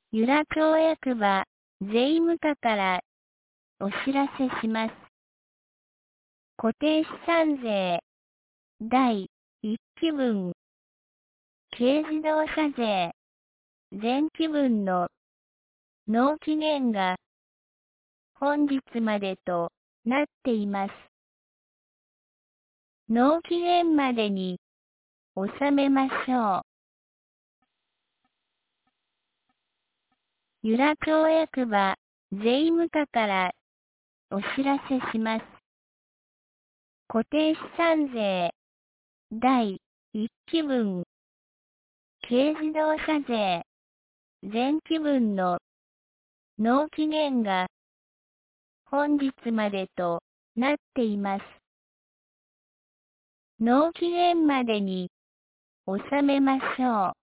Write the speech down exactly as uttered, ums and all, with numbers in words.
由良町役場、税務課からお知らせします。固定資産税だいいっきぶん、軽自動車税前期分の納期限が本日までとなっています。納期限までに納めましょう。由良町役場、税務課からお知らせします。固定資産税だいいっきぶん、軽自動車税前期分の納期限が本日までとなっています。納期限までに納めましょう。